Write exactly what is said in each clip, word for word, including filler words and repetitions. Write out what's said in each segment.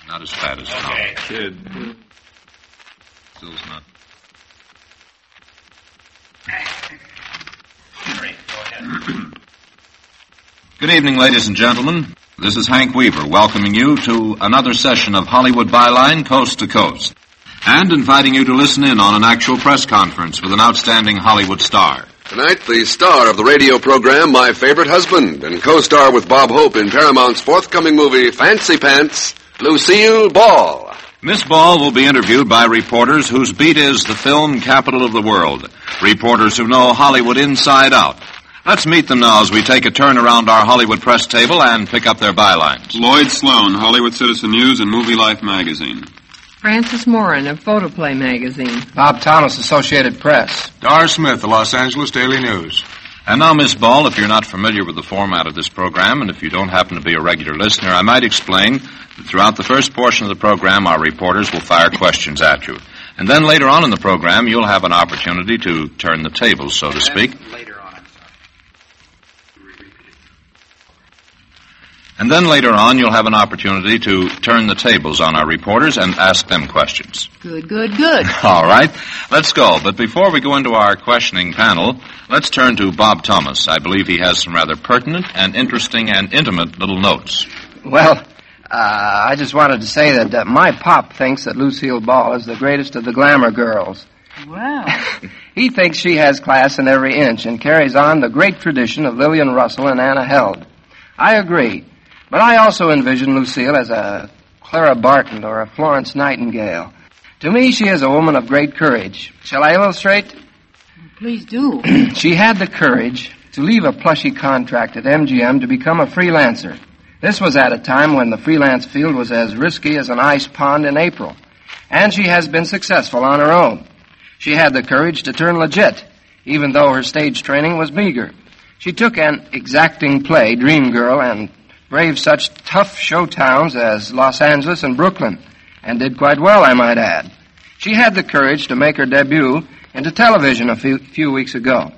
Not as fat as Tom. Okay. Kid. Still's not. Great. Go ahead. Good evening, ladies and gentlemen. This is Hank Weaver welcoming you to another session of Hollywood Byline Coast to Coast, and inviting you to listen in on an actual press conference with an outstanding Hollywood star. Tonight, the star of the radio program, My Favorite Husband, and co-star with Bob Hope in Paramount's forthcoming movie, Fancy Pants, Lucille Ball. Miss Ball will be interviewed by reporters whose beat is the film capital of the world. Reporters who know Hollywood inside out. Let's meet them now as we take a turn around our Hollywood press table and pick up their bylines. Lloyd Sloan, Hollywood Citizen News and Movie Life magazine. Francis Moran of Photoplay magazine. Bob Thomas, Associated Press. Dar Smith, the Los Angeles Daily News. And now, Miss Ball, if you're not familiar with the format of this program, and if you don't happen to be a regular listener, I might explain that throughout the first portion of the program, our reporters will fire questions at you. And then later on in the program, you'll have an opportunity to turn the tables, so to speak. Later on, I'm sorry. And then later on, you'll have an opportunity to turn the tables on our reporters and ask them questions. Good, good, good. All right, let's go. But before we go into our questioning panel, let's turn to Bob Thomas. I believe he has some rather pertinent and interesting and intimate little notes. Well, uh, I just wanted to say that uh, my pop thinks that Lucille Ball is the greatest of the glamour girls. Wow. He thinks she has class in every inch and carries on the great tradition of Lillian Russell and Anna Held. I agree. But I also envision Lucille as a Clara Barton or a Florence Nightingale. To me, she is a woman of great courage. Shall I illustrate? Please do. She had the courage to leave a plushy contract at M G M to become a freelancer. This was at a time when the freelance field was as risky as an ice pond in April. And she has been successful on her own. She had the courage to turn legit, even though her stage training was meager. She took an exacting play, Dream Girl, and braved such tough show towns as Los Angeles and Brooklyn, and did quite well, I might add. She had the courage to make her debut into television a few, few weeks ago.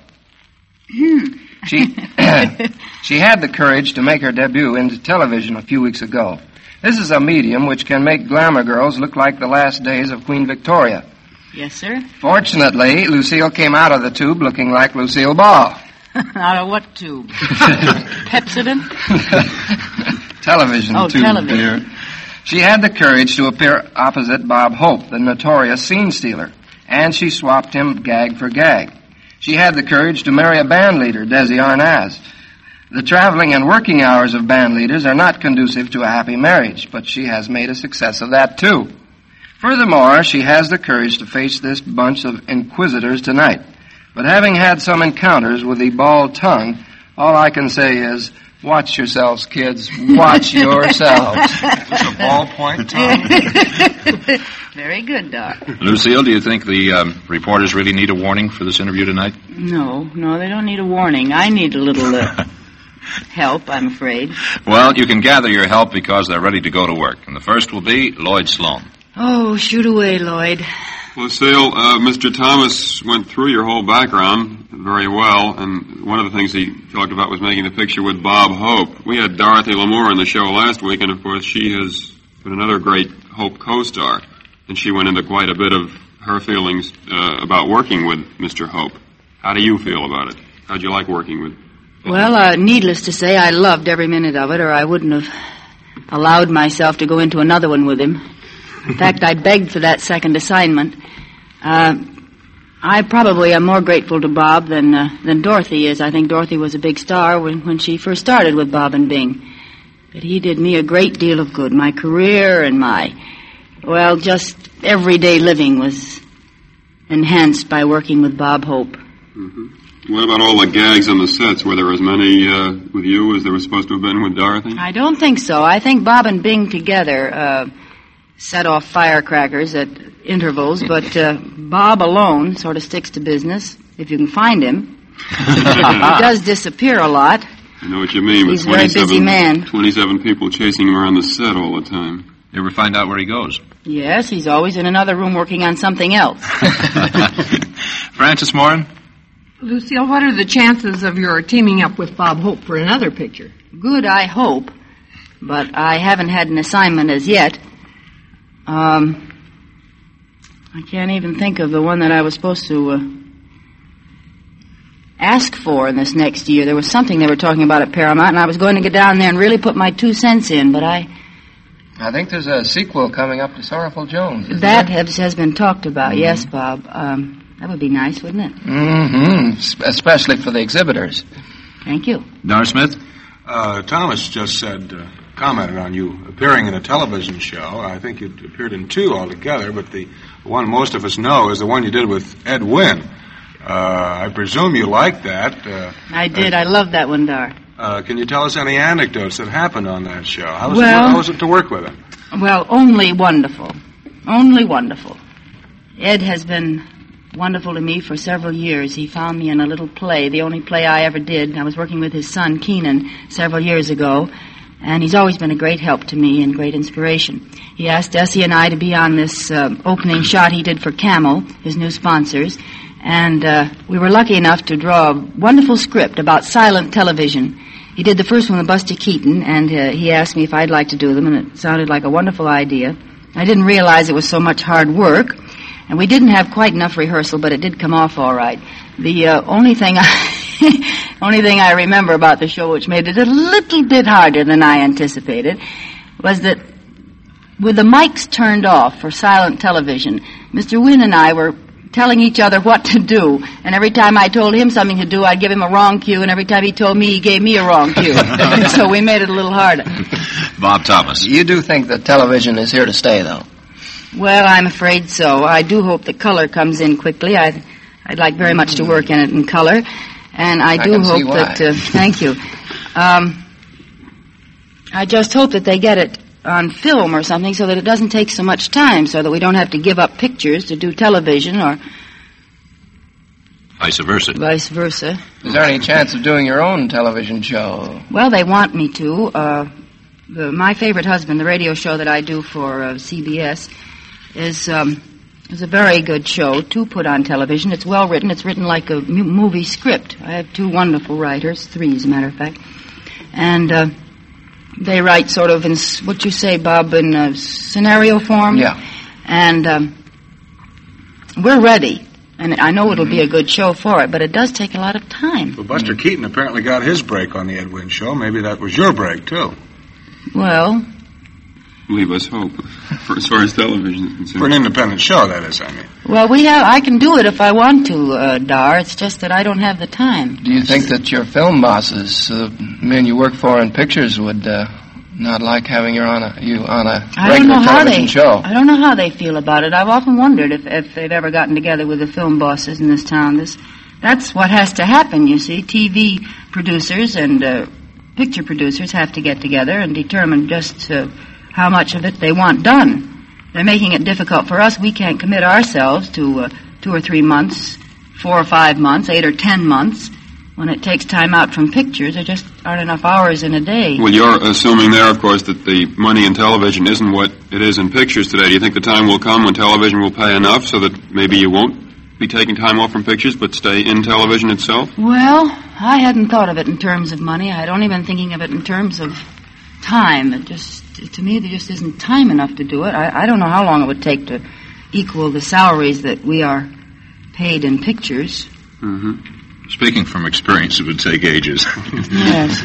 she, she had the courage to make her debut into television a few weeks ago. This is a medium which can make glamour girls look like the last days of Queen Victoria. Yes, sir. Fortunately, Lucille came out of the tube looking like Lucille Ball. Out of what tube? Pepsodent? Television oh, tube, television. dear. She had the courage to appear opposite Bob Hope, the notorious scene stealer, and she swapped him gag for gag. She had the courage to marry a band leader, Desi Arnaz. The traveling and working hours of band leaders are not conducive to a happy marriage, but she has made a success of that, too. Furthermore, she has the courage to face this bunch of inquisitors tonight. But having had some encounters with the bald tongue, all I can say is, watch yourselves, kids. Watch yourselves. Is this a ballpoint, Tom? Very good, Doc. Lucille, do you think the um, reporters really need a warning for this interview tonight? No, no, they don't need a warning. I need a little uh, help, I'm afraid. Well, you can gather your help because they're ready to go to work. And the first will be Lloyd Sloan. Oh, shoot away, Lloyd. Lucille, uh, Mister Thomas went through your whole background very well, and one of the things he talked about was making the picture with Bob Hope. We had Dorothy Lamour on the show last week, and of course she has been another great Hope co-star, and she went into quite a bit of her feelings uh, about working with Mister Hope. How do you feel about it? How'd you like working with Bob? Well, uh, needless to say, I loved every minute of it, or I wouldn't have allowed myself to go into another one with him. In fact, I begged for that second assignment. Uh, I probably am more grateful to Bob than uh, than Dorothy is. I think Dorothy was a big star when, when she first started with Bob and Bing. But he did me a great deal of good. My career and my, well, just everyday living was enhanced by working with Bob Hope. Mm-hmm. What about all the gags on the sets? Were there as many uh, with you as there were supposed to have been with Dorothy? I don't think so. I think Bob and Bing together uh, set off firecrackers at intervals, but uh, Bob alone sort of sticks to business, if you can find him. He does disappear a lot. I know what you mean. He's a very busy man. twenty-seven people chasing him around the set all the time. You ever find out where he goes? Yes, he's always in another room working on something else. Francis Moran? Lucille, what are the chances of your teaming up with Bob Hope for another picture? Good, I hope. But I haven't had an assignment as yet. Um, I can't even think of the one that I was supposed to uh, ask for in this next year. There was something they were talking about at Paramount, and I was going to get down there and really put my two cents in, but I... I think there's a sequel coming up to Sorrowful Jones. Isn't That there? has, has been talked about, Mm-hmm. yes, Bob. Um, that would be nice, wouldn't it? Mm-hmm. S- especially for the exhibitors. Thank you. Dar Smith? Uh, Thomas just said, uh, commented on you appearing in a television show. I think you appeared in two altogether, but the one most of us know is the one you did with Ed Wynn. Uh, I presume you liked that. Uh, I did. I love that one, Dar. uh, can you tell us any anecdotes that happened on that show? How was, Well- it, how was it to work with him? Well, only wonderful. Only wonderful. Ed has been wonderful to me for several years. He found me in a little play, the only play I ever did. I was working with his son, Keenan, several years ago, and he's always been a great help to me and great inspiration. He asked Essie and I to be on this uh, opening shot he did for Camel, his new sponsors, and uh, we were lucky enough to draw a wonderful script about silent television. He did the first one with Buster Keaton, and uh, he asked me if I'd like to do them, and it sounded like a wonderful idea. I didn't realize it was so much hard work, and we didn't have quite enough rehearsal, but it did come off all right. The uh, only thing I, only thing I remember about the show, which made it a little bit harder than I anticipated, was that with the mics turned off for silent television, Mister Wynn and I were telling each other what to do, and every time I told him something to do, I'd give him a wrong cue, and every time he told me, he gave me a wrong cue. So we made it a little harder. Bob Thomas. You do think that television is here to stay, though? Well, I'm afraid so. I do hope the color comes in quickly. I'd, I'd like very much to work in it in color, and I I do can see hope why. that... Uh, thank you. Um, I just hope that they get it on film or something so that it doesn't take so much time, so that we don't have to give up pictures to do television or Vice versa. vice versa. Is there any chance of doing your own television show? Well, they want me to. Uh, the, my favorite husband, the radio show that I do for uh, C B S, is um, is a very good show to put on television. It's well written. It's written like a mu- movie script. I have two wonderful writers, three as a matter of fact, and uh, they write sort of in s- what you say, Bob, in uh, scenario form. Yeah. And um, we're ready. And I know it'll be a good show for it, but it does take a lot of time. Well, Buster Keaton apparently got his break on the Ed Wynn show. Maybe that was your break, too. Well, Leave us hope, for, as far as television is concerned. For an independent show, that is, I mean. well, we have. I can do it if I want to, uh, Dar. It's just that I don't have the time. Do you think that your film bosses, uh, men you work for in pictures, would uh, not like having you on a, you on a I don't regular know how television they. show? I don't know how they feel about it. I've often wondered if, if they've ever gotten together with the film bosses in this town. This, that's what has to happen. You see, T V producers and uh, picture producers have to get together and determine just uh, how much of it they want done. They're making it difficult for us. We can't commit ourselves to uh, two or three months, four or five months, eight or ten months. When it takes time out from pictures, there just aren't enough hours in a day. Well, you're assuming there, of course, that the money in television isn't what it is in pictures today. Do you think the time will come when television will pay enough so that maybe you won't be taking time off from pictures but stay in television itself? Well, I hadn't thought of it in terms of money. I don't even thinking of it in terms of time. It just, to me, there just isn't time enough to do it. I, I don't know how long it would take to equal the salaries that we are paid in pictures. Mm-hmm. Speaking from experience, it would take ages. Yes.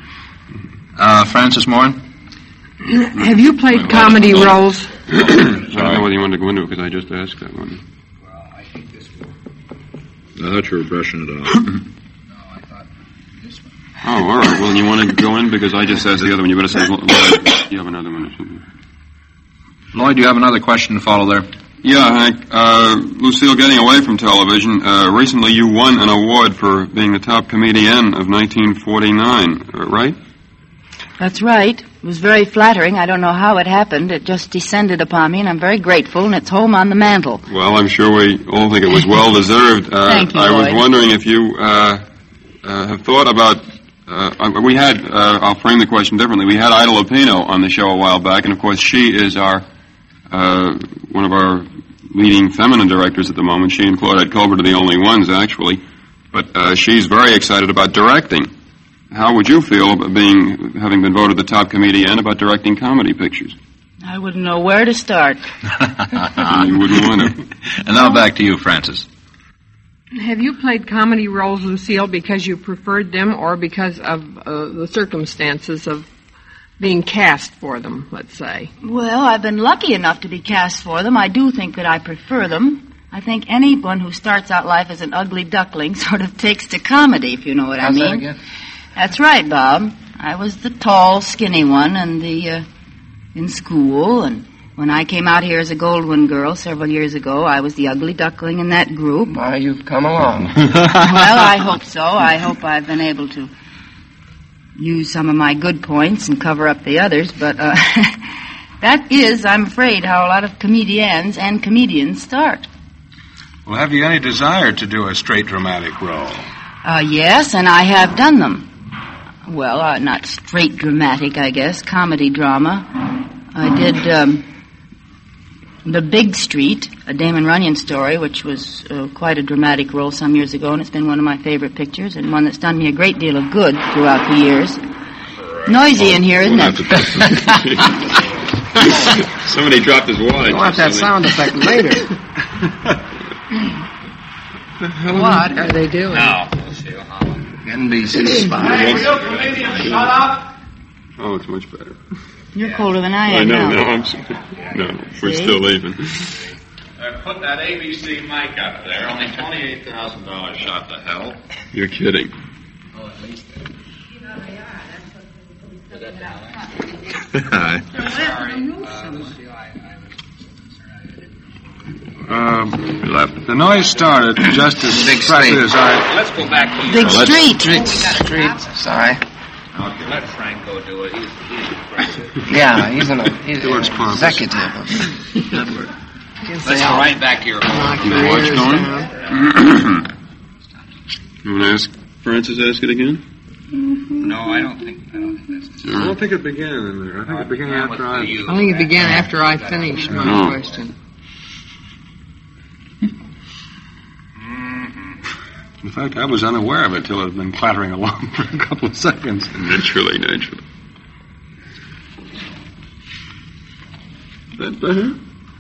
uh, Francis Morin? Have you played comedy roles? I don't know whether you wanted to go into it because I just asked that one. Well, I think this will. I thought you were brushing it off. No, I thought this one. Oh, all right. Well, you want to go in because I just asked the other one. You better say, well, you have another one or something. Lloyd, do you have another question to follow there? Yeah, Hank. Uh, Lucille, getting away from television, uh, recently you won an award for being the top comedian of nineteen forty-nine, uh, right? That's right. It was very flattering. I don't know how it happened. It just descended upon me, and I'm very grateful, and it's home on the mantle. Well, I'm sure we all think it was well deserved. Uh, Thank you, I was Lloyd. wondering if you uh, uh, have thought about. Uh, we had. Uh, I'll frame the question differently. We had Ida Lupino on the show a while back, and of course she is our uh, one of our leading feminine directors at the moment. She and Claudette Colbert are the only ones, actually. But uh, she's very excited about directing. How would you feel about being having been voted the top comedian about directing comedy pictures? I wouldn't know where to start. You wouldn't want to. And now back to you, Frances. Have you played comedy roles, Lucille, because you preferred them or because of uh, the circumstances of being cast for them, let's say? Well, I've been lucky enough to be cast for them. I do think that I prefer them. I think anyone who starts out life as an ugly duckling sort of takes to comedy, if you know what How's I that mean. again? That's right, Bob. I was the tall, skinny one and the uh, in school, and when I came out here as a Goldwyn girl several years ago, I was the ugly duckling in that group. Why, you've come along. Well, I hope so. I hope I've been able to use some of my good points and cover up the others, but uh, that is, I'm afraid, how a lot of comedians and comedians start. Well, have you any desire to do a straight dramatic role? Uh, yes, and I have done them. Well, uh, not straight dramatic, I guess, comedy drama. I did um, The Big Street, a Damon Runyon story, which was uh, quite a dramatic role some years ago, and it's been one of my favorite pictures and one that's done me a great deal of good throughout the years. Noisy in here, isn't it? Somebody dropped his wallet. You want that sound effect later. What are they doing? Now, Lucille Holland. N B C spy. Oh, it's much better. You're colder than I I am know, now. no, I'm sorry. No, we're See? still leaving. Uh, put that A B C mic up there. Only twenty-eight thousand dollars shot to hell. You're kidding. Oh, at least that. Hi. Sorry. Uh, Lucille, I, I was concerned I didn't. Um, the noise started just as Big exactly street. as I... Let's go back to Big you. Street. Street, street, sorry. Okay, let Franco do it. He's, he's impressive. Yeah, he's an, he's an George Pompous. executive of network. Let's go right back to your Knock home. your watch ears going? down. You want to ask Francis ask it again? No, I don't think, I don't think that's I don't think it began in there. I think it began after I... I think it began after I finished my No. question. In fact, I was unaware of it till it had been clattering along for a couple of seconds. Naturally, naturally. Is that better?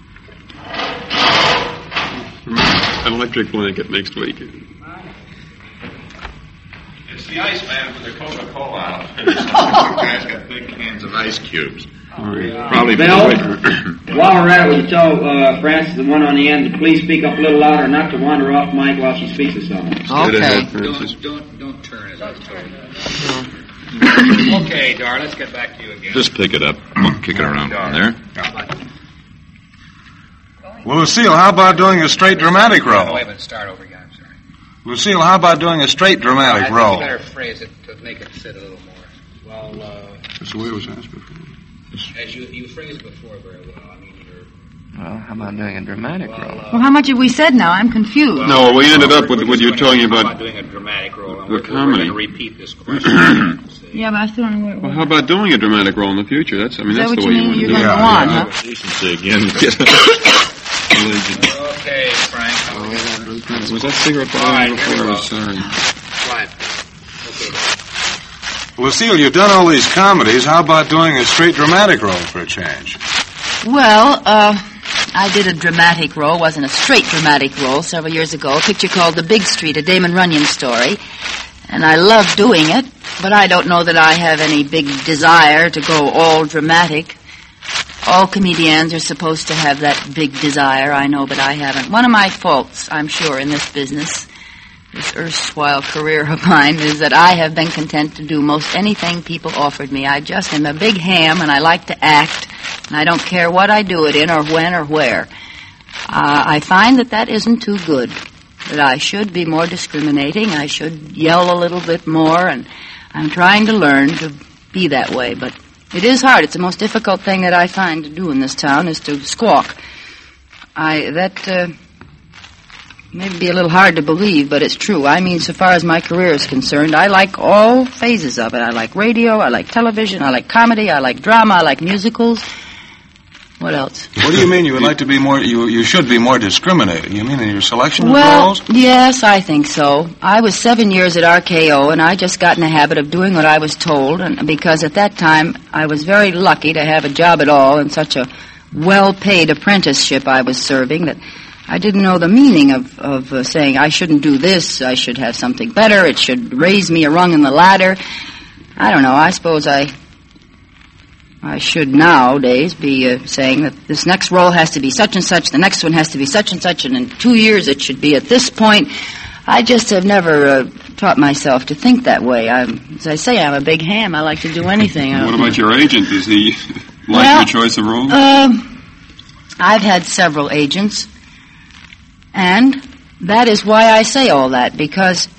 An electric blanket next week. It's the Iceman for the Coca-Cola outfit. The guy's got big cans of ice cubes. Probably Bill, while we're at it, will you tell uh, Frances, the one on the end, to please speak up a little louder, not to wander off mic while she speaks to someone. Okay. Don't, don't, don't turn it. Okay, Dar, let's get back to you again. Just pick it up. I'll kick it around from there. Well, Lucille, how about doing a straight dramatic No, role? wait a minute, start over again, I'm sorry. Lucille, how about doing a straight I dramatic think role? you better phrase it to make it fit a little more. Well, uh, That's the way it was asked before. as you, you phrased it before very well. I mean, you're... Well, how about doing a dramatic Well, role? uh, Well, how much have we said now? I'm confused. No, we ended up with we're what just you were gonna- talking how about. doing a dramatic role. and the we're, comedy. We're going to repeat this question. Yeah, but I still don't know Well, where how about doing a dramatic role in the future? That's, I mean, Is that that's what the you way you mean? want to You're do going to it. go on, yeah. huh? Decency again. Okay, Frank. Was that cigarette All right, before? here we I go. was sorry. Quiet. Okay. Lucille, you've done all these comedies. How about doing a straight dramatic role for a change? Well, uh, I did a dramatic role, wasn't a straight dramatic role, several years ago, a picture called The Big Street, a Damon Runyon story. And I love doing it, but I don't know that I have any big desire to go all dramatic. All comedians are supposed to have that big desire, I know, but I haven't. One of my faults, I'm sure, in this business, this erstwhile career of mine, is that I have been content to do most anything people offered me. I just am a big ham, and I like to act, and I don't care what I do it in or when or where. Uh, I find that that isn't too good, that I should be more discriminating, I should yell a little bit more, and I'm trying to learn to be that way, but it is hard. It's the most difficult thing that I find to do in this town is to squawk. I, that, uh, may be a little hard to believe, but it's true. I mean, so far as my career is concerned, I like all phases of it. I like radio, I like television, I like comedy, I like drama, I like musicals. What else? What do you mean you would like to be more, you, you should be more discriminating? You mean in your selection Well, of roles? yes, I think so. I was seven years at R K O, and I just got in the habit of doing what I was told, and because at that time I was very lucky to have a job at all and such a well-paid apprenticeship I was serving that I didn't know the meaning of, of uh, saying I shouldn't do this, I should have something better, it should raise me a rung in the ladder. I don't know, I suppose I... I should nowadays be uh, saying that this next role has to be such and such, the next one has to be such and such, and in two years it should be at this point. I just have never uh, taught myself to think that way. I'm, as I say, I'm a big ham. I like to do anything. What about your agent? Does he like well, your choice of roles? Um, I've had several agents, and that is why I say all that, because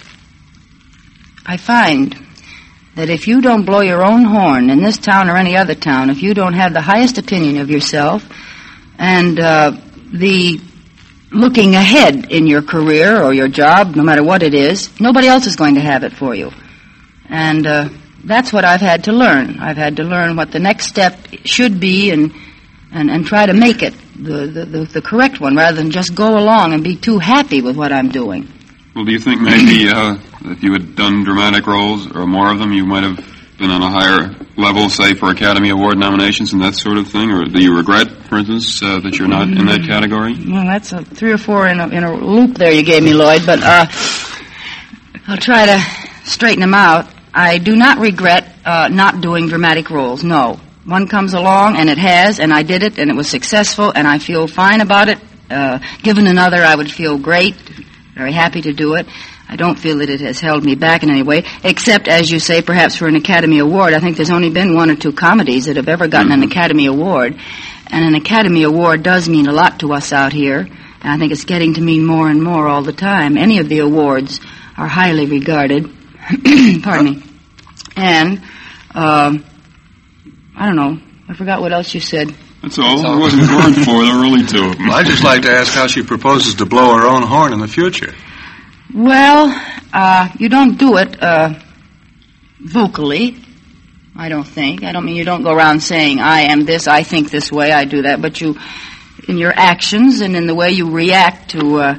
I find that if you don't blow your own horn in this town or any other town, if you don't have the highest opinion of yourself and uh, the looking ahead in your career or your job, no matter what it is, nobody else is going to have it for you. And uh, that's what I've had to learn. I've had to learn what the next step should be and and, and try to make it the, the, the, the correct one rather than just go along and be too happy with what I'm doing. Well, do you think maybe uh, if you had done dramatic roles or more of them, you might have been on a higher level, say, for Academy Award nominations and that sort of thing? Or do you regret, for instance, uh, that you're not in that category? Well, that's a three or four in a, in a loop there you gave me, Lloyd, but uh, I'll try to straighten them out. I do not regret uh, not doing dramatic roles, no. One comes along, and it has, and I did it, and it was successful, and I feel fine about it. Uh, given another, I would feel great. Very happy to do it. I don't feel that it has held me back in any way, except, as you say, perhaps for an Academy Award. I think there's only been one or two comedies that have ever gotten mm-hmm. an Academy Award. And an Academy Award does mean a lot to us out here. And I think it's getting to mean more and more all the time. Any of the awards are highly regarded. Pardon me. And, um, I don't know. I forgot what else you said. That's all. That's all. I wasn't going for. There were only two of them. Well, I'd just like to ask how she proposes to blow her own horn in the future. Well, uh, you don't do it uh, vocally, I don't think. I don't mean you don't go around saying, I am this, I think this way, I do that. But you, in your actions and in the way you react to... Uh,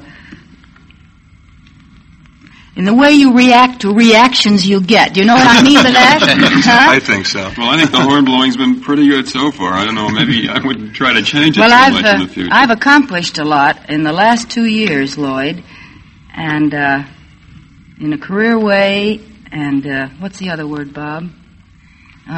in the way you react to reactions you get. Do you know what I mean by that? Huh? I think so. Well, I think the horn blowing's been pretty good so far. I don't know, maybe I would try to change it well, so I've, much uh, in the future. I've accomplished a lot in the last two years, Lloyd, and uh, in a career way, and uh, what's the other word, Bob? Uh,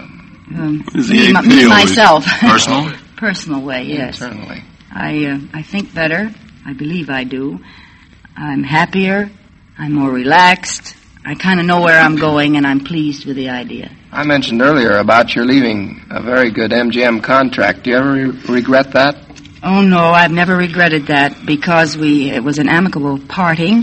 um, me, my, me myself. Personal? Personal way, yes. Internally. I, uh, I think better. I believe I do. I'm happier. I'm more relaxed. I kind of know where I'm going, and I'm pleased with the idea. I mentioned earlier about your leaving a very good M G M contract. Do you ever re- regret that? Oh, no, I've never regretted that because we it was an amicable parting,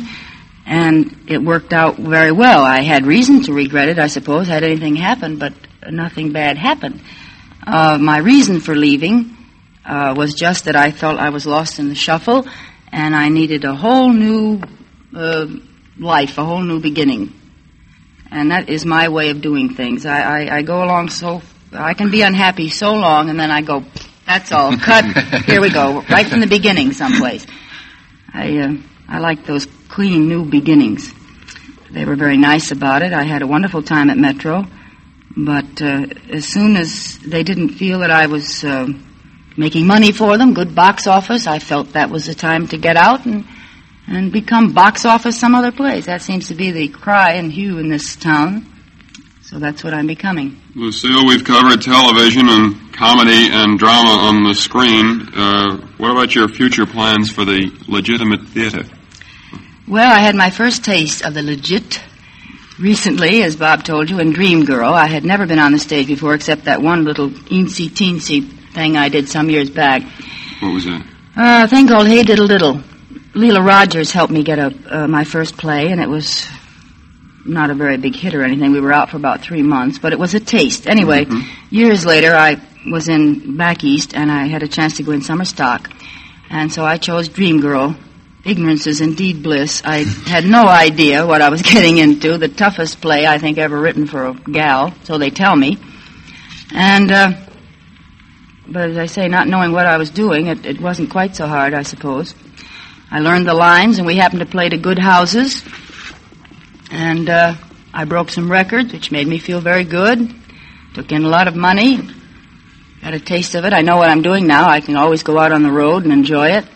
and it worked out very well. I had reason to regret it, I suppose, had anything happened, but nothing bad happened. Uh, my reason for leaving uh, was just that I felt I was lost in the shuffle, and I needed a whole new... Uh, life, a whole new beginning. And that is my way of doing things. I, I, I go along so, I can be unhappy so long, and then I go, that's all, cut, here we go, right from the beginning someplace. I, uh, I like those clean new beginnings. They were very nice about it. I had a wonderful time at Metro, but uh, as soon as they didn't feel that I was uh, making money for them, good box office, I felt that was the time to get out and and become box office some other place. That seems to be the cry and hue in this town. So that's what I'm becoming. Lucille, we've covered television and comedy and drama on the screen. Uh, what about your future plans for the legitimate theater? Well, I had my first taste of the legit recently, as Bob told you, in Dream Girl. I had never been on the stage before except that one little eensy-teensy thing I did some years back. What was that? Uh, a thing called Hey Diddle Diddle. Leela Rogers helped me get a, uh, my first play, and it was not a very big hit or anything. We were out for about three months, but it was a taste. Anyway, mm-hmm. years later, I was in back east, and I had a chance to go in summer stock. And so I chose Dream Girl. Ignorance is indeed bliss. I had no idea what I was getting into. The toughest play, I think, ever written for a gal, so they tell me. And uh, but as I say, not knowing what I was doing, it, it wasn't quite so hard, I suppose. I learned the lines, and we happened to play to good houses. And uh, I broke some records, which made me feel very good. Took in a lot of money. Got a taste of it. I know what I'm doing now. I can always go out on the road and enjoy it.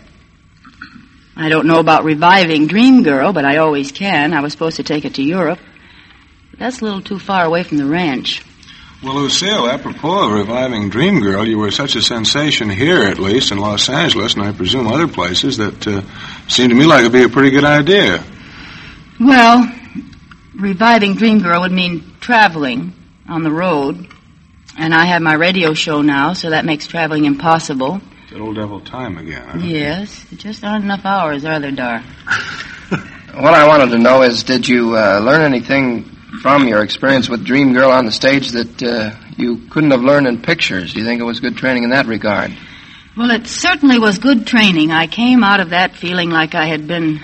I don't know about reviving Dream Girl, but I always can. I was supposed to take it to Europe. But that's a little too far away from the ranch. Well, Lucille, apropos of reviving Dream Girl, you were such a sensation here, at least, in Los Angeles, and I presume other places, that uh, seemed to me like it would be a pretty good idea. Well, reviving Dream Girl would mean traveling on the road. And I have my radio show now, so that makes traveling impossible. It's that old devil time again, huh? Yes. There just aren't enough hours, are there, Dar? What I wanted to know is, did you uh, learn anything from your experience with Dream Girl on the stage that uh, you couldn't have learned in pictures? Do you think it was good training in that regard? Well, it certainly was good training. I came out of that feeling like I had been,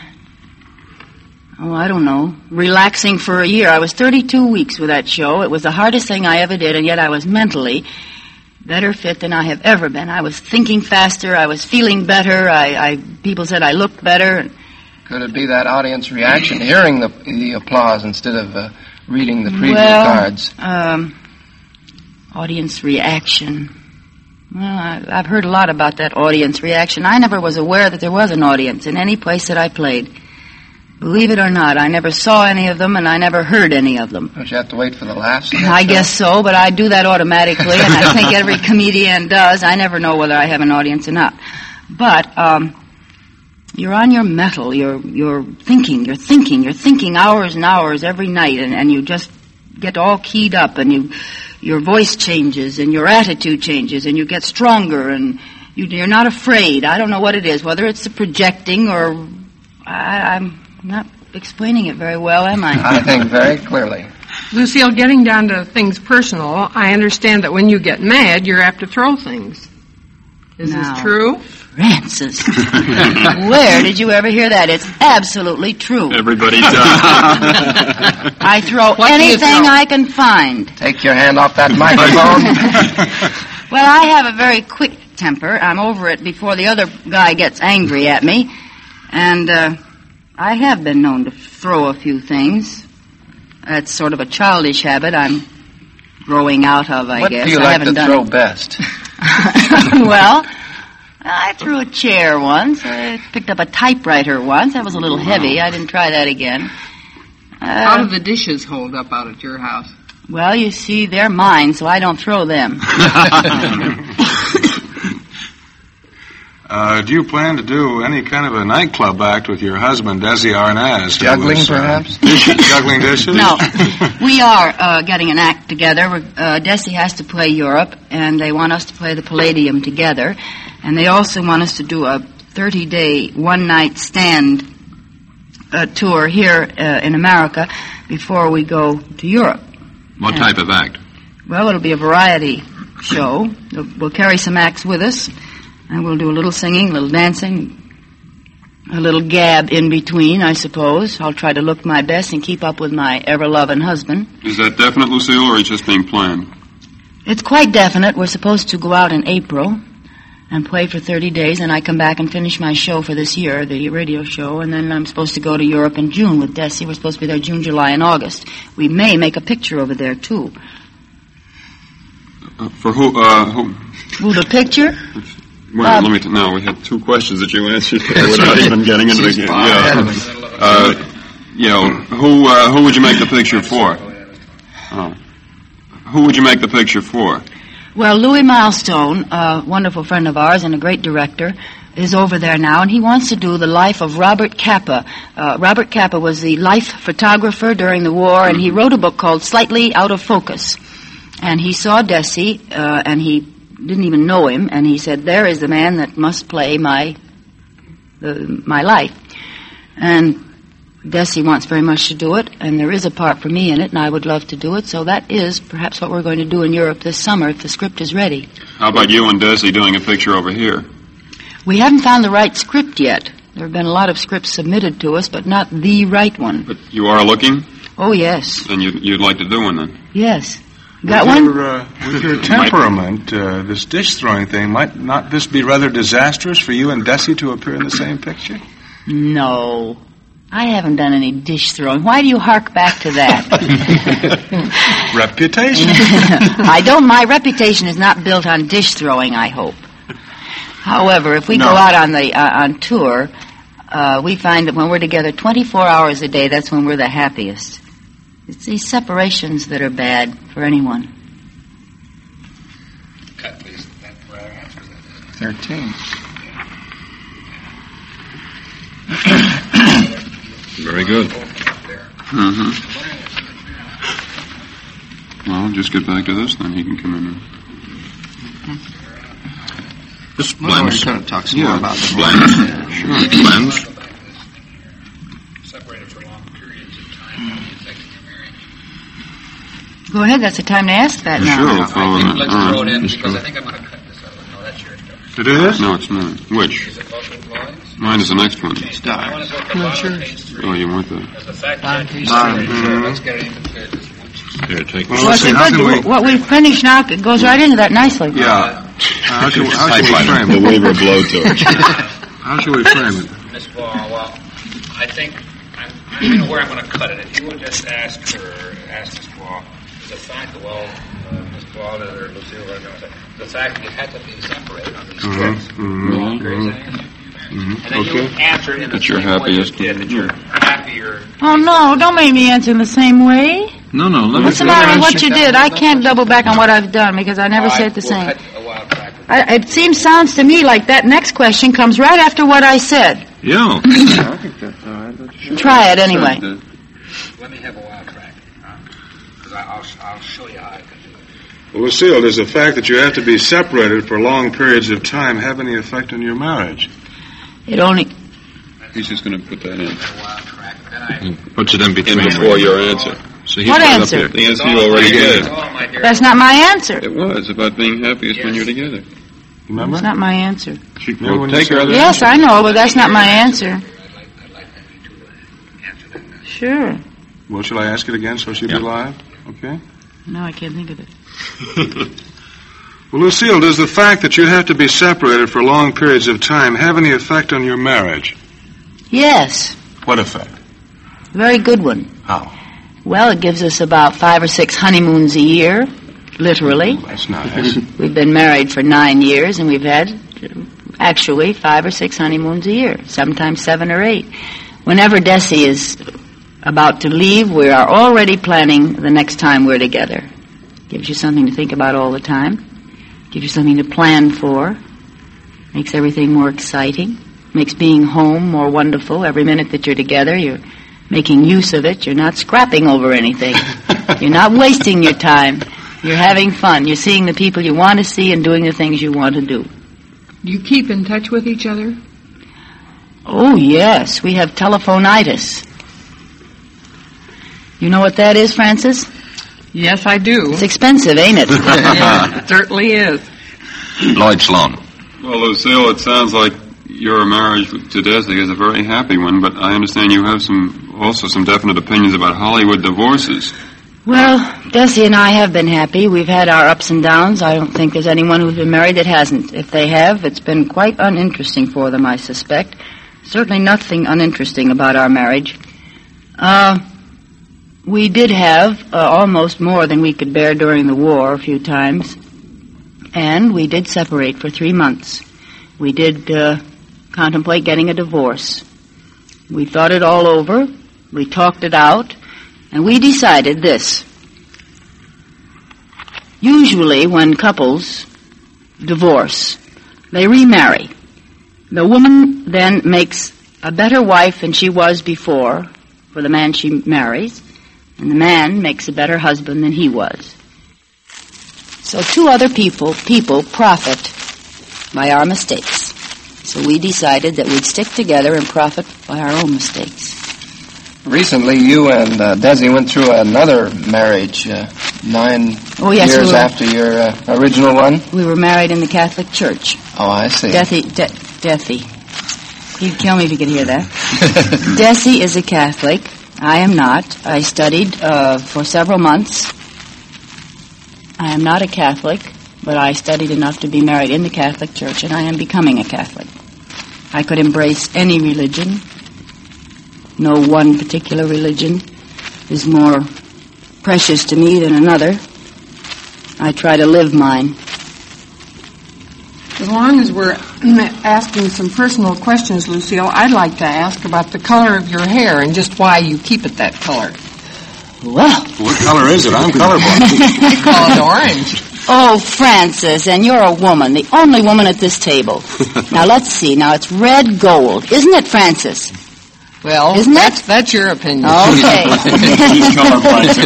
oh, I don't know, relaxing for a year. I was thirty-two weeks with that show. It was the hardest thing I ever did, and yet I was mentally better fit than I have ever been. I was thinking faster. I was feeling better. I, I people said I looked better. Could it be that audience reaction, hearing the, the applause instead of uh, reading the preview well, cards? Um, audience reaction. Well, I, I've heard a lot about that audience reaction. I never was aware that there was an audience in any place that I played. Believe it or not, I never saw any of them, and I never heard any of them. Don't you have to wait for the laughs? I guess so, but I do that automatically, and I think every comedian does. I never know whether I have an audience or not. But um, you're on your mettle. You're you're thinking. You're thinking. You're thinking hours and hours every night, and, and you just get all keyed up, and you your voice changes, and your attitude changes, and you get stronger, and you, you're not afraid. I don't know what it is, whether it's the projecting or I, I'm. Not explaining it very well, am I? I think very clearly. Lucille, getting down to things personal, I understand that when you get mad, you're apt to throw things. Is now, this true? Francis, where did you ever hear that? It's absolutely true. Everybody does. I throw What do you anything throw? I can find. Take your hand off that microphone. Well, I have a very quick temper. I'm over it before the other guy gets angry at me. And, uh... I have been known to throw a few things. That's sort of a childish habit I'm growing out of, I what guess. What do you I like haven't to done throw it. best? Well, I threw a chair once. I picked up a typewriter once. That was a little heavy. I didn't try that again. Uh, How do the dishes hold up out at your house? Well, you see, they're mine, so I don't throw them. Uh, do you plan to do any kind of a nightclub act with your husband, Desi Arnaz? Juggling, was, uh, perhaps? Juggling dishes? No. We are uh, getting an act together. We're, uh, Desi has to play Europe, and they want us to play the Palladium together. And they also want us to do a thirty-day, one-night stand uh, tour here uh, in America before we go to Europe. What and, type of act? Well, it'll be a variety show. We'll carry some acts with us. And we'll do a little singing, a little dancing, a little gab in between, I suppose. I'll try to look my best and keep up with my ever-loving husband. Is that definite, Lucille, or is it just being planned? It's quite definite. We're supposed to go out in April and play for thirty days, and I come back and finish my show for this year, the radio show, and then I'm supposed to go to Europe in June with Desi. We're supposed to be there June, July, and August. We may make a picture over there, too. Uh, for who, uh, who? Who, the picture? Well, Um, let me, t- no, we had two questions that you answered without even getting into the, yeah. Uh, you know, who, uh, who would you make the picture for? Oh. Who would you make the picture for? Well, Louis Milestone, a wonderful friend of ours and a great director, is over there now, and he wants to do the life of Robert Capa. Uh, Robert Capa was the life photographer during the war, and he wrote a book called Slightly Out of Focus. And he saw Desi, uh, and he didn't even know him, and he said, there is the man that must play my uh, my life. And Desi wants very much to do it, and there is a part for me in it, and I would love to do it, so that is perhaps what we're going to do in Europe this summer if the script is ready. How about you and Desi doing a picture over here? We haven't found the right script yet. There have been a lot of scripts submitted to us, but not the right one. But you are looking, Oh, yes. and you'd, you'd like to do one then? Yes. Got with one? Your, uh, with your temperament, uh, this dish-throwing thing, might not this be rather disastrous for you and Desi to appear in the same picture? No. I haven't done any dish throwing. Why do you hark back to that? Reputation. I don't. My reputation is not built on dish throwing, I hope. However, if we No. go out on the uh, on tour, uh, we find that when we're together twenty-four hours a day, that's when we're the happiest. It's these separations that are bad for anyone. Cut, please. That rather answers that. Thirteen. Very good. Mm-hmm. Well, just get back to this, then he can come in. This Well, blends. we're going to talk some Yeah. more about the Blends. Blends. Separated for long periods of time. How do you affect your marriage? Go ahead. That's the time to ask that now. Sure, I'll follow I think that. let's All throw right. it in Just because throw I it. think I'm going to cut this out. No, that's your stuff. To do this? No, it's not. Which? Is it both employees? Mine is the next one. I want to go to the bottom of page three. Oh, you want that? As a fact that you Bottom. separated. Sure, let's get it even clear this one. Here, take Well, Well, let's it's see, how good. can we... What we finished now it goes right into that nicely. Yeah. How should, how should we frame The it? Wilbur blowtorch. How should we frame it? Miss Ball, well, I think, I'm, I don't know where I'm going to cut it. If you would just ask her, ask Miss Ball, the fact that, well, uh, Miss Ball or Lucille, or whatever, the fact that you had to be separated on these Mm-hmm. trips. Mhm, Crazy. mhm. And then you Okay. answer in the That you're same way you happiest. did, that you're happier. Oh, no, don't make me answer in the same way. No, no, let me What's the matter with what you did? I can't double back on what I've done because I never All say right, it the we'll same. cut a while back. I, it seems, sounds to me like that next question comes right after what I said. Yeah. I think that's all right. That's sure. Try it anyway. Let me have a wild track. Because I'll, I'll show you how I can do it. Well, Lucille, does the fact that you have to be separated for long periods of time have any effect on your marriage? It only... He's just going to put that in. A wild track. Then I... Puts it in between. In before your answer. So he's What right answer? Up here. The answer you already gave. Oh, my dear. That's not my answer. It was about being happiest when you're together. Remember? It's not my answer. Remember Well, when you take said her other that? Yes, I know, but that's not my answer. I'd like, I'd like that you two to answer that. Sure. Well, shall I ask it again so she'll Yeah. be live? Okay. No, I can't think of it. Well, Lucille, does the fact that you have to be separated for long periods of time have any effect on your marriage? Yes. What effect? Very good one. How? Well, it gives us about five or six honeymoons a year, literally. That's nice. We've been married for nine years, and we've had, uh, actually, five or six honeymoons a year, sometimes seven or eight. Whenever Desi is about to leave, we are already planning the next time we're together. Gives you something to think about all the time. Gives you something to plan for. Makes everything more exciting. Makes being home more wonderful. Every minute that you're together, you're making use of it. You're not scrapping over anything. You're not wasting your time. You're having fun. You're seeing the people you want to see and doing the things you want to do. Do you keep in touch with each other? Oh, yes. We have telephonitis. You know what that is, Francis? Yes, I do. It's expensive, ain't it? Yeah, it certainly is. Lloyd Sloan. Well, Lucille, it sounds like your marriage to Desi is a very happy one, but I understand you have some also some definite opinions about Hollywood divorces. Well, Desi and I have been happy. We've had our ups and downs. I don't think there's anyone who's been married that hasn't. If they have, it's been quite uninteresting for them, I suspect. Certainly nothing uninteresting about our marriage. Uh, we did have uh, almost more than we could bear during the war a few times. And we did separate for three months. We did uh, contemplate getting a divorce. We thought it all over. We talked it out. And we decided this. Usually when couples divorce, they remarry. The woman then makes a better wife than she was before for the man she marries, and the man makes a better husband than he was. So two other people, people profit by our mistakes. So we decided that we'd stick together and profit by our own mistakes. Recently, you and uh, Desi went through another marriage uh, nine Oh, yes, years we were- after your uh, original one. We were married in the Catholic Church. Oh, I see. Deathy, De- Deathy. He'd kill me if he could hear that. Desi is a Catholic. I am not. I studied uh, for several months I am not a Catholic, but I studied enough to be married in the Catholic Church, and I am becoming a Catholic. I could embrace any religion. No one particular religion is more precious to me than another. I try to live mine. As long as we're asking some personal questions, Lucille, I'd like to ask about the color of your hair and just why you keep it that color. Well, what color is it? I'm colorblind. I call it orange. Oh, Frances, and you're a woman, the only woman at this table. Now, let's see. Now, it's red gold. Isn't it, Frances? Well, Isn't that's, it? that's your opinion. Okay. He's colorblind,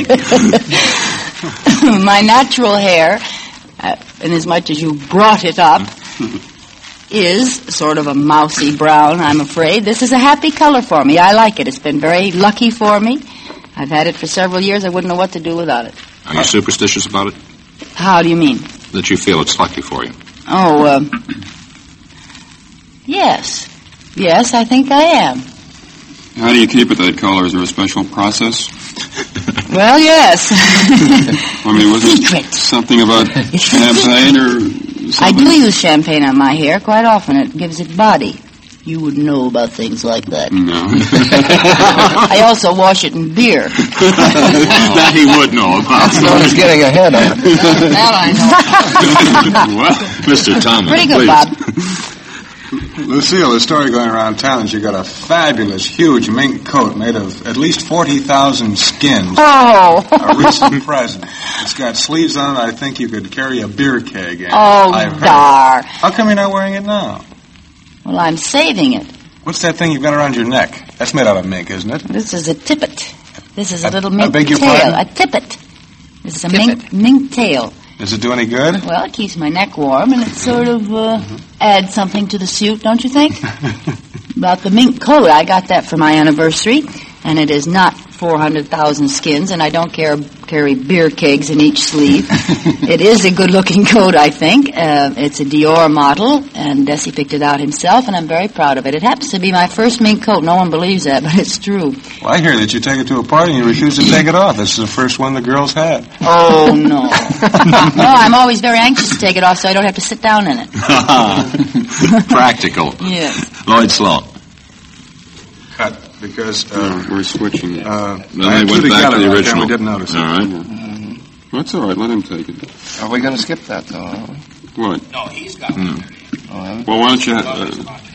too. My natural hair, uh, inasmuch as you brought it up, is sort of a mousy brown, I'm afraid. This is a happy color for me. I like it. It's been very lucky for me. I've had it for several years. I wouldn't know what to do without it. Are you superstitious about it? How do you mean? That you feel it's lucky for you. Oh, uh, yes. Yes, I think I am. How do you keep it that color? Is there a special process? Well, yes. I mean, was Secret. it something about champagne or something? I do use champagne on my hair quite often. It gives it body. You would know about things like that. No. I also wash it in beer. That he would know about. So he's getting ahead on it. That I know. Well, Mister Thomas, Pretty good, please. Bob. Lucille, the story going around town is you got a fabulous, huge mink coat made of at least forty thousand skins. Oh. A recent present. It's got sleeves on it. I think you could carry a beer keg in. Oh, I've heard. dar. How come you're not wearing it now? Well, I'm saving it. What's that thing you've got around your neck? That's made out of mink, isn't it? This is a tippet. This is a I- little I mink beg your tail. pardon? A tippet. This is a Tippet. mink, mink tail. Does it do any good? Well, it keeps my neck warm, and it sort of uh, adds something to the suit, don't you think? About the mink coat, I got that for my anniversary, and it is not four hundred thousand skins, and I don't care, carry beer kegs in each sleeve. It is a good-looking coat, I think. Uh, it's a Dior model, and Desi picked it out himself, and I'm very proud of it. It happens to be my first mink coat. No one believes that, but it's true. Well, I hear that you take it to a party and you refuse to take it off. This is the first one the girls had. Oh, no. No, I'm always very anxious to take it off so I don't have to sit down in it. Practical. Yes. Lloyd Sloan. Cut, because uh, Uh, we're switching. uh, Then I had they two went back together to the right original. there. We didn't notice it. All right. That's all right. Let him take it. Are we going to skip that, though? What? No, he's got one. Oh, Well, why don't you... Uh,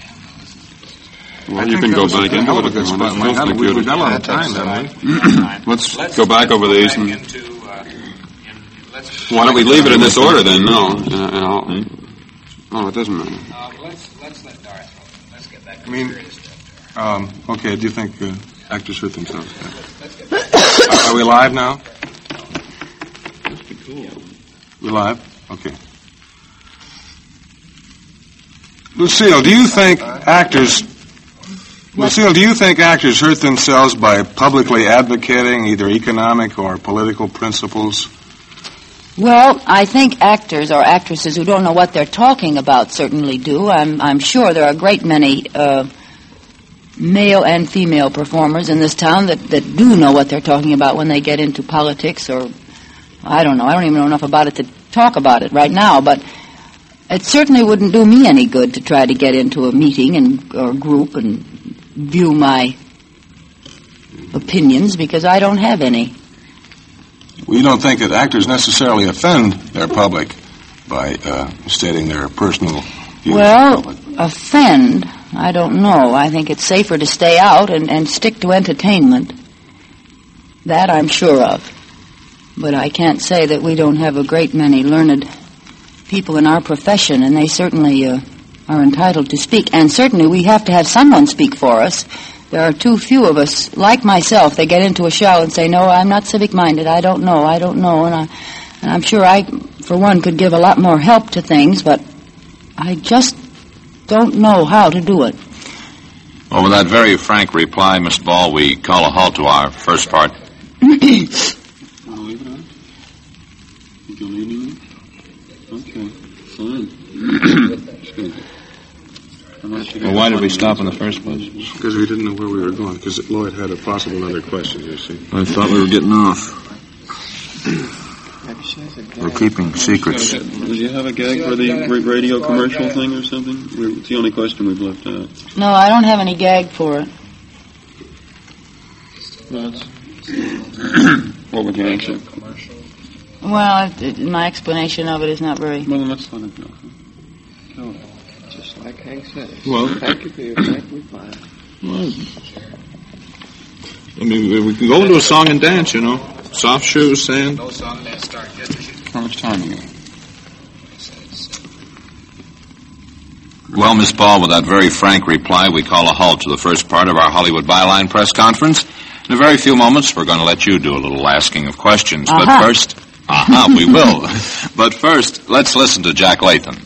well, I you think can that go was back a into hell it of a if good you spot. want. My It's God, mostly we- We've good. got a lot of I time, think haven't we? Let's Let's go back over these back and... into, uh, in, let's, Why don't we leave it in this order then? No. And, and I'll, oh, it doesn't matter. uh, let's, let's let Darth go. Let's get back to I mean- the serious stuff. Um, okay, do you think uh, actors hurt themselves? Are, are we live now? We're live? Okay. Lucille, do you think actors... Lucille, do you think actors hurt themselves by publicly advocating either economic or political principles? Well, I think actors or actresses who don't know what they're talking about certainly do. I'm, I'm sure there are a great many uh, male and female performers in this town that, that do know what they're talking about when they get into politics or, I don't know, I don't even know enough about it to talk about it right now, but it certainly wouldn't do me any good to try to get into a meeting and or group and view my opinions because I don't have any. Well, you don't think that actors necessarily offend their public by uh, stating their personal views? Well, offend, I don't know. I think it's safer to stay out and, and stick to entertainment. That I'm sure of. But I can't say that we don't have a great many learned people in our profession, and they certainly uh, are entitled to speak. And certainly we have to have someone speak for us. There are too few of us, like myself, they get into a show and say, no, I'm not civic-minded, I don't know, I don't know. And, I, and I'm sure I, for one, could give a lot more help to things, but I just don't know how to do it. Well, with that very frank reply, Miss Ball, we call a halt to our first part. Want to leave it on? Think you'll need it? Okay, fine. Well, why did we stop in the first place? Because we didn't know where we were going, because Lloyd had a possible other question, you see. I thought we were getting off. We're keeping secrets. Did you have a gag for the radio commercial thing or something? It's the only question we've left out. No, I don't have any gag for it. Well, what would you answer? Well, it, it, my explanation of it is not very... Well, then let's let it go. Go. Just like Hank said. Well, thank you for your frank reply. Well, I mean, we can go into a song and dance, you know. Soft shoes, sand. No song and dance start yet. how much time you got? Well, Miss Ball, with that very frank reply, we call a halt to the first part of our Hollywood Byline press conference. In a very few moments, we're going to let you do a little asking of questions. Uh-huh. But first, aha, uh-huh, we will. But first, let's listen to Jack Lathan.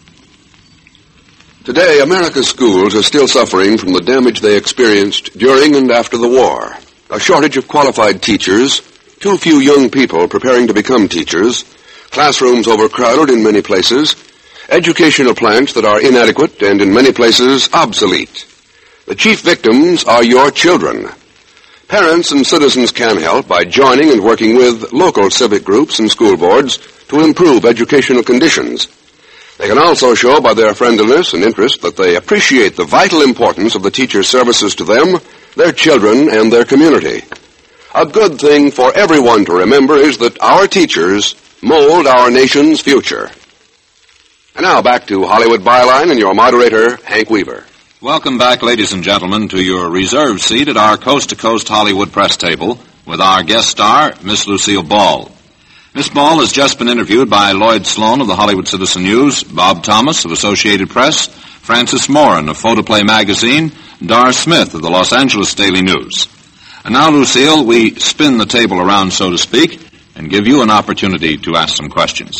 Today, America's schools are still suffering from the damage they experienced during and after the war. A shortage of qualified teachers, too few young people preparing to become teachers, classrooms overcrowded in many places, educational plans that are inadequate and in many places obsolete. The chief victims are your children. Parents and citizens can help by joining and working with local civic groups and school boards to improve educational conditions. They can also show by their friendliness and interest that they appreciate the vital importance of the teacher's services to them, their children, and their community. A good thing for everyone to remember is that our teachers mold our nation's future. And now back to Hollywood Byline and your moderator, Hank Weaver. Welcome back, ladies and gentlemen, to your reserved seat at our coast-to-coast Hollywood press table with our guest star, Miss Lucille Ball. Miss Ball has just been interviewed by Lloyd Sloan of the Hollywood Citizen News, Bob Thomas of Associated Press, Francis Moran of Photoplay Magazine, and Dar Smith of the Los Angeles Daily News. And now, Lucille, we spin the table around, so to speak, and give you an opportunity to ask some questions.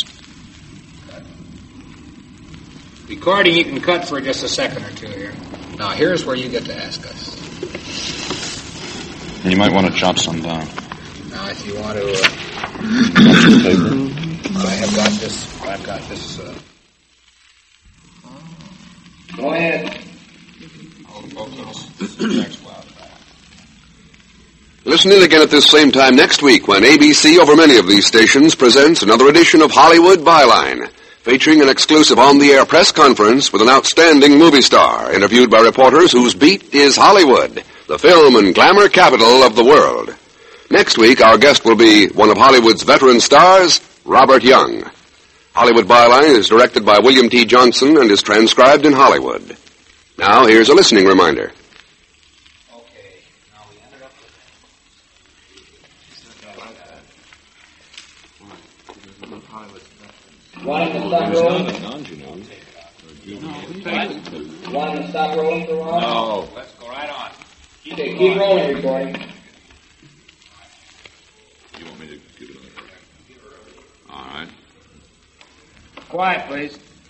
Recording, you can cut for just a second or two here. Now, here's where you get to ask us. You might want to chop some down. Now, if you want to, uh, I have got this. I've got this. Uh, Go ahead. Listen in again at this same time next week when A B C, over many of these stations, presents another edition of Hollywood Byline, featuring an exclusive on-the-air press conference with an outstanding movie star, interviewed by reporters whose beat is Hollywood, the film and glamour capital of the world. Next week, our guest will be one of Hollywood's veteran stars, Robert Young. Hollywood Byline is directed by William T. Johnson and is transcribed in Hollywood. Now, here's a listening reminder. okay. Now we ended up with Want to stop rolling? Want to stop rolling for a while? No. Let's go right on. Keep, Okay, keep rolling, recording. You want me to give it another? All right. Quiet, please.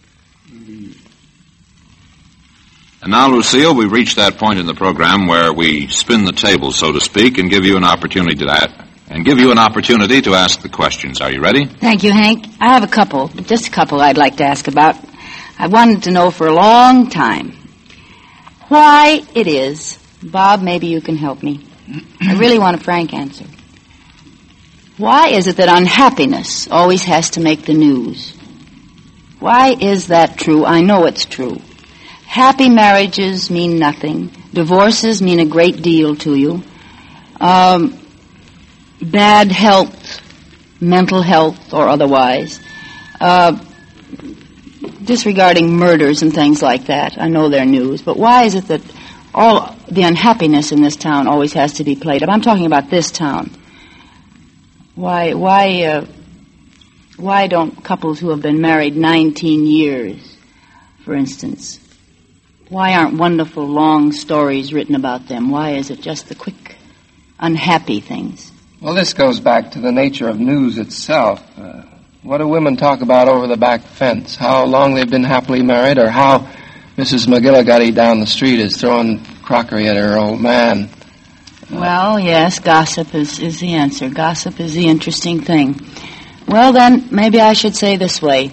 And now, Lucille, we've reached that point in the program where we spin the table, so to speak, and give you an opportunity to that, and give you an opportunity to ask the questions. Are you ready? Thank you, Hank. I have a couple, just a couple I'd like to ask about. I wanted to know for a long time why it is, Bob, maybe you can help me. I really want a frank answer. Why is it that unhappiness always has to make the news? Why is that true? I know it's true. Happy marriages mean nothing. Divorces mean a great deal to you. Um, bad health, mental health or otherwise. Uh, disregarding murders and things like that. I know they're news. But why is it that all the unhappiness in this town always has to be played up? I'm talking about this town. Why, why, uh, why don't couples who have been married nineteen years, for instance, why aren't wonderful long stories written about them? Why is it just the quick, unhappy things? Well, this goes back to the nature of news itself. Uh, what do women talk about over the back fence? How long they've been happily married, or how Missus McGillicuddy down the street is throwing crockery at her old man. Well, yes, gossip is, is the answer. Gossip is the interesting thing. Well, then, maybe I should say this way.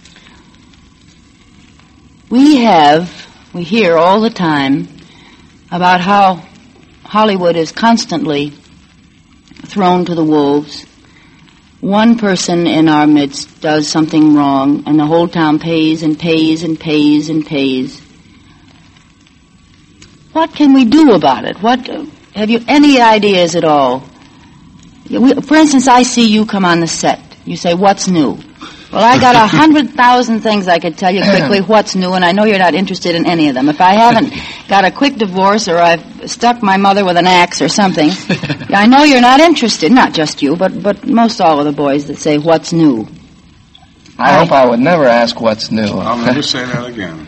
We have, we hear all the time about how Hollywood is constantly thrown to the wolves. one person in our midst does something wrong, and the whole town pays and pays and pays and pays. What can we do about it? What uh, have you any ideas at all? We, for instance, I see you come on the set. You say, "What's new?" Well, I got a hundred thousand things I could tell you quickly what's new, and I know you're not interested in any of them. If I haven't got a quick divorce or I've stuck my mother with an axe or something, I know you're not interested. Not just you, but but most all of the boys that say what's new. I, I hope I would never ask what's new. I'll never say that again.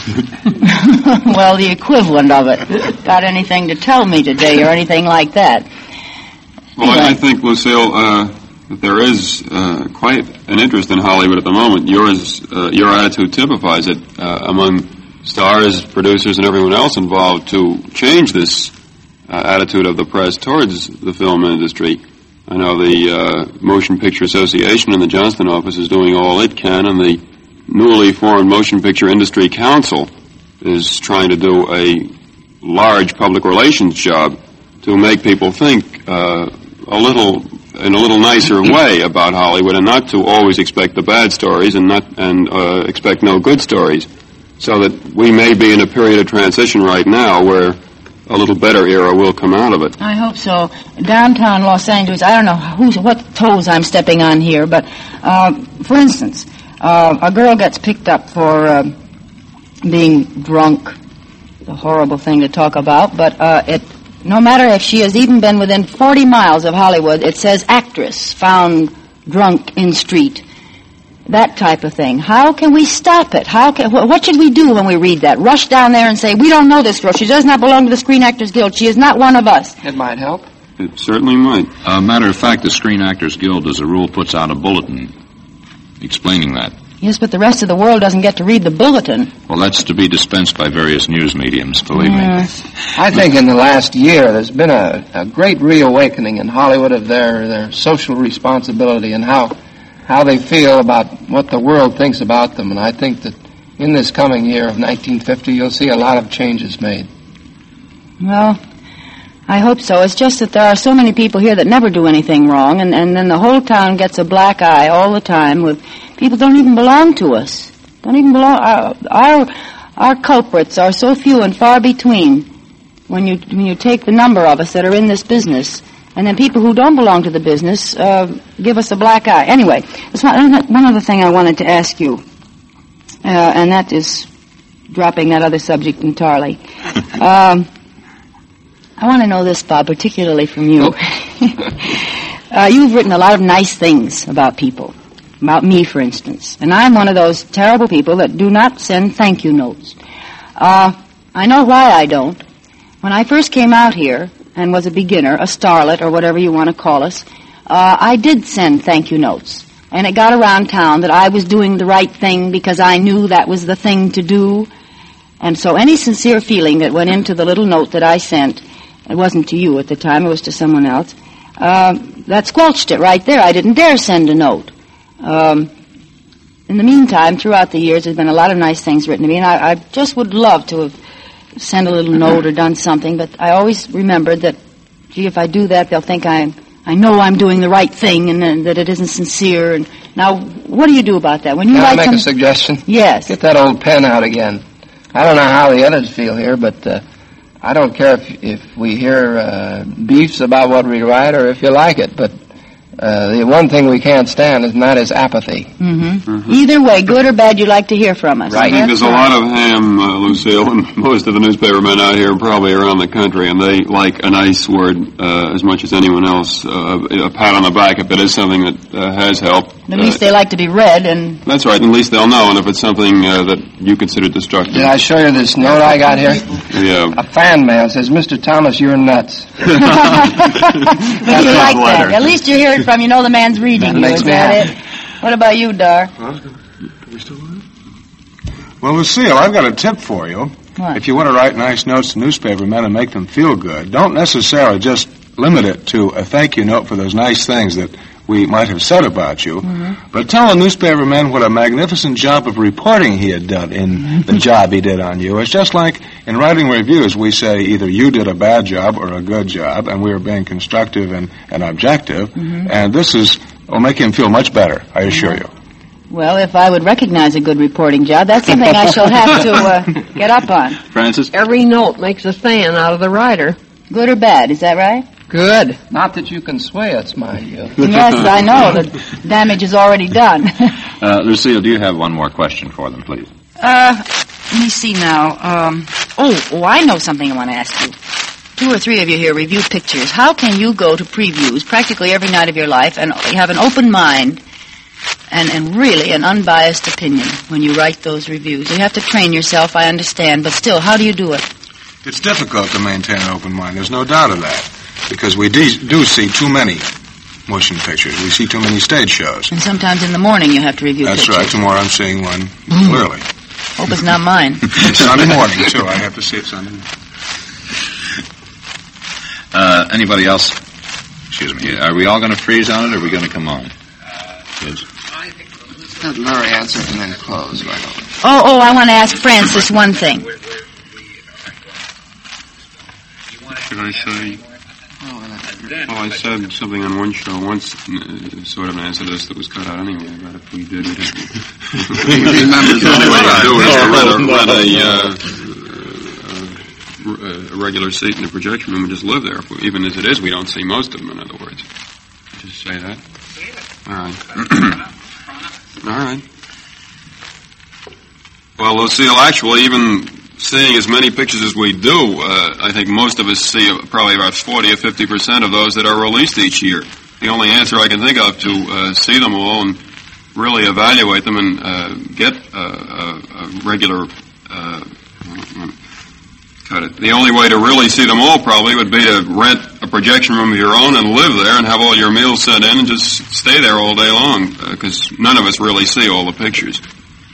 Well, the equivalent of it. Got anything to tell me today or anything like that? Well, anyway. I, I think, Lucille, uh, that there is uh, quite an interest in Hollywood at the moment. Yours, uh, your attitude typifies it uh, among stars, producers, and everyone else involved to change this uh, attitude of the press towards the film industry. I know the uh, Motion Picture Association and the Johnston office is doing all it can, and the newly formed Motion Picture Industry Council is trying to do a large public relations job to make people think uh, a little in a little nicer way about Hollywood, and not to always expect the bad stories and not and uh, expect no good stories, so that we may be in a period of transition right now where a little better era will come out of it. I hope so. Downtown Los Angeles, I don't know who's, what toes I'm stepping on here, but uh, for instance, uh, a girl gets picked up for uh, being drunk. It's a horrible thing to talk about, but uh, it no matter if she has even been within forty miles of Hollywood, it says actress found drunk in street. That type of thing. How can we stop it? How can, wh- what should we do when we read that? Rush down there and say, we don't know this girl. She does not belong to the Screen Actors Guild. She is not one of us. It might help. It certainly might. Uh, matter of fact, the Screen Actors Guild, as a rule, puts out a bulletin explaining that. Yes, but the rest of the world doesn't get to read the bulletin. Well, that's to be dispensed by various news mediums, believe Uh, me. I think in the last year there's been a, a great reawakening in Hollywood of their, their social responsibility and how how they feel about what the world thinks about them. And I think that in this coming year of nineteen fifty, you'll see a lot of changes made. Well, I hope so. It's just that there are so many people here that never do anything wrong, and, and then the whole town gets a black eye all the time with people don't even belong to us. Don't even belong. Our, our, our culprits are so few and far between when you, when you take the number of us that are in this business. And then people who don't belong to the business uh, give us a black eye. Anyway, there's one, one other thing I wanted to ask you, uh, and that is dropping that other subject entirely. Um, I want to know this, Bob, particularly from you. uh, you've written a lot of nice things about people, about me, for instance. And I'm one of those terrible people that do not send thank you notes. Uh, I know why I don't. When I first came out here and was a beginner, a starlet, or whatever you want to call us, uh, I did send thank you notes. And it got around town that I was doing the right thing because I knew that was the thing to do. And so any sincere feeling that went into the little note that I sent, it wasn't to you at the time, it was to someone else, uh, that squelched it right there. I didn't dare send a note. Um, in the meantime, throughout the years, there's been a lot of nice things written to me, and I, I just would love to have sent a little note or done something, but I always remembered that, gee, if I do that, they'll think I I know I'm doing the right thing and uh, that it isn't sincere. And now, what do you do about that? When you Can write I make some... a suggestion? Yes. Get that old pen out again. I don't know how the others feel here, but uh, I don't care if if we hear uh, beefs about what we write or if you like it, but uh, the one thing we can't stand is, and that is apathy. Mm-hmm. Mm-hmm. Either way, good or bad, you'd like to hear from us. Right. I think there's a lot of ham, uh, Lucille, and most of the newspaper men out here, probably around the country, and they like a nice word uh, as much as anyone else. Uh, a pat on the back if it is something that uh, has helped. At least uh, they like to be read, and... That's right, and at least they'll know, and if it's something uh, that you consider destructive. Did I show you this note I got here? Yeah. A fan mail says, Mister Thomas, you're nuts. But you like that. At least you hear it from, you know the man's reading That you. makes Is me that happy. it? What about you, Dar? Well, Lucille, I've got a tip for you. What? If you want to write nice notes to newspapermen and make them feel good, don't necessarily just limit it to a thank you note for those nice things that we might have said about you, mm-hmm. but tell a newspaperman what a magnificent job of reporting he had done in the job he did on you. It's just like in writing reviews, we say either you did a bad job or a good job, and we are being constructive and, and objective, mm-hmm. and this is will make him feel much better, I assure you. Well, if I would recognize a good reporting job, that's something I shall have to uh, get up on. Francis? Every note makes a fan out of the writer. Good or bad, is that right? Good. Not that you can sway us, mind you. Yes, I know. The damage is already done. uh, Lucille, do you have one more question for them, please? Uh, let me see now. Um, oh, oh, I know something I want to ask you. Two or three of you here review pictures. How can you go to previews practically every night of your life and have an open mind and, and really an unbiased opinion when you write those reviews? You have to train yourself, I understand, but still, how do you do it? It's difficult to maintain an open mind. There's no doubt of that. Because we de- do see too many motion pictures. We see too many stage shows. And sometimes in the morning you have to review That's pictures. right. Tomorrow I'm seeing one Mm. clearly. Hope it's not mine. It's Sunday morning, too. I have to see it Sunday morning. Uh, anybody else? Excuse me. Are we all going to freeze on it, or are we going to come on? Kids? Let Murray answer and then close right over. Oh, oh, I want to ask Francis one thing. Should I say? Oh, I said something on one show once, uh, sort of an answer to this that was cut out anyway, but if we did it... Remember the only way to do it is to rent a, rent a, uh, a regular seat in the projection room and just live there. If we, even as it is, we don't see most of them, in other words. Just say that. All right. All right. Well, Lucille, actually, even... seeing as many pictures as we do, uh, I think most of us see probably about forty or fifty percent of those that are released each year. The only answer I can think of to uh, see them all and really evaluate them and uh, get uh, a, a regular uh, cut it. The only way to really see them all probably would be to rent a projection room of your own and live there and have all your meals sent in and just stay there all day long, because uh, none of us really see all the pictures.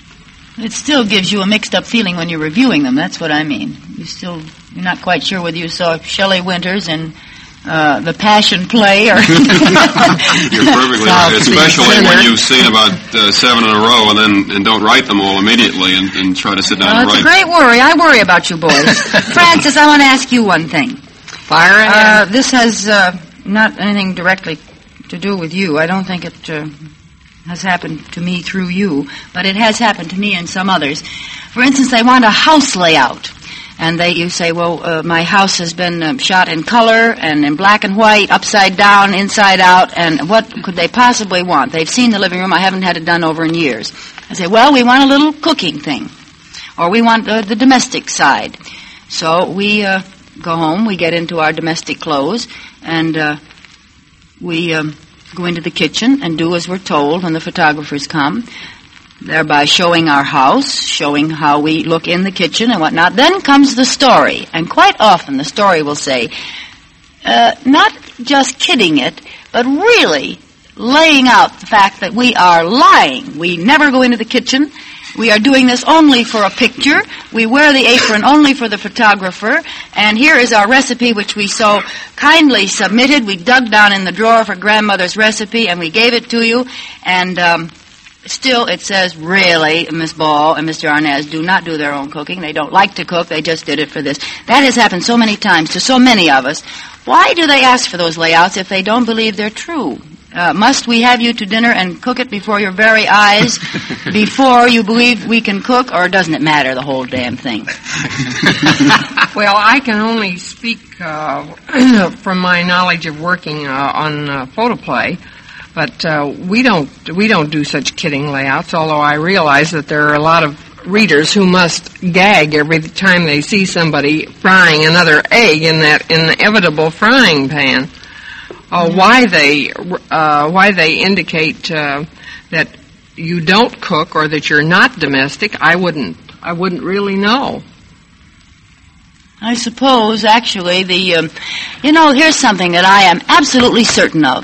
It still gives you a mixed-up feeling when you're reviewing them. That's what I mean. You still, you're not quite sure whether you saw Shelley Winters and uh, The Passion Play or... You're perfectly right, especially when you've seen about uh, seven in a row and then and don't write them all immediately and, and try to sit down well, and write. It's a great worry. I worry about you boys. Francis, I want to ask you one thing. Fire ahead. Uh, this has uh, not anything directly to do with you. I don't think it... Uh, has happened to me through you, but it has happened to me and some others. For instance, they want a house layout, and they you say, well, uh, my house has been um, shot in color and in black and white, upside down, inside out, and what could they possibly want? They've seen the living room. I haven't had it done over in years. I say, well, we want a little cooking thing, or we want uh, the domestic side. So we uh, go home, we get into our domestic clothes, and uh, we... Um, go into the kitchen and do as we're told when the photographers come, thereby showing our house, showing how we look in the kitchen and whatnot. Then comes the story, and quite often the story will say, uh, not just kidding it, but really laying out the fact that we are lying. We never go into the kitchen. We are doing this only for a picture. We wear the apron only for the photographer. And here is our recipe, which we so kindly submitted. We dug down in the drawer for grandmother's recipe, and we gave it to you. And um, still it says, really, Miss Ball and Mister Arnaz do not do their own cooking. They don't like to cook. They just did it for this. That has happened so many times to so many of us. Why do they ask for those layouts if they don't believe they're true? Uh, must we have you to dinner and cook it before your very eyes before you believe we can cook, or doesn't it matter, the whole damn thing? Well, I can only speak uh, from my knowledge of working uh, on uh, photoplay, but uh, we don't we don't do such kidding layouts, although I realize that there are a lot of readers who must gag every time they see somebody frying another egg in that inevitable frying pan. Uh, why they uh, why they indicate uh, that you don't cook or that you're not domestic, I wouldn't I wouldn't really know. I suppose, actually, the um, you know, here's something that I am absolutely certain of.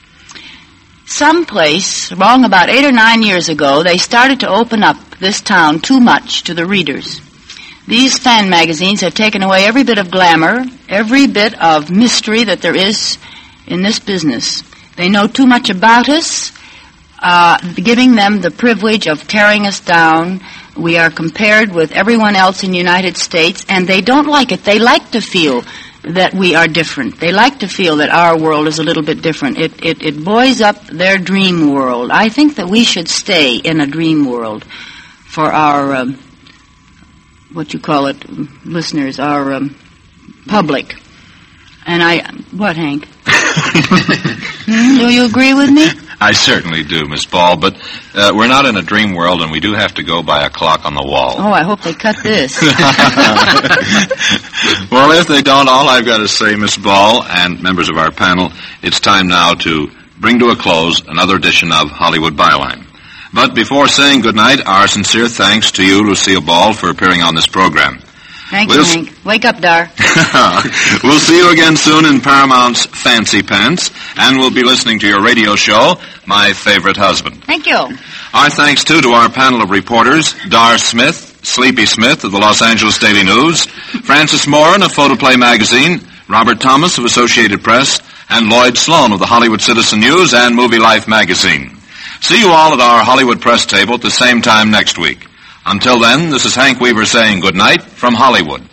Someplace, wrong about eight or nine years ago, they started to open up this town too much to the readers. These fan magazines have taken away every bit of glamour, every bit of mystery that there is in this business. They know too much about us, uh, giving them the privilege of tearing us down. We are compared with everyone else in the United States, and they don't like it. They like to feel that we are different. They like to feel that our world is a little bit different. It, it, it buoys up their dream world. I think that we should stay in a dream world for our, um, what you call it, listeners, our um, public. And I, what, Hank? hmm, do you agree with me? I certainly do, Miss Ball, but uh, we're not in a dream world, and we do have to go by a clock on the wall. Oh, I hope they cut this. Well, if they don't, all I've got to say, Miss Ball and members of our panel, it's time now to bring to a close another edition of Hollywood Byline. But before saying goodnight, our sincere thanks to you, Lucille Ball, for appearing on this program. Thank we'll you, Hank. Wake up, Dar. We'll see you again soon in Paramount's Fancy Pants, and we'll be listening to your radio show, My Favorite Husband. Thank you. Our thanks, too, to our panel of reporters, Dar Smith, Sleepy Smith of the Los Angeles Daily News, Francis Moran of Photoplay Magazine, Robert Thomas of Associated Press, and Lloyd Sloan of the Hollywood Citizen News and Movie Life Magazine. See you all at our Hollywood press table at the same time next week. Until then, this is Hank Weaver saying good night from Hollywood.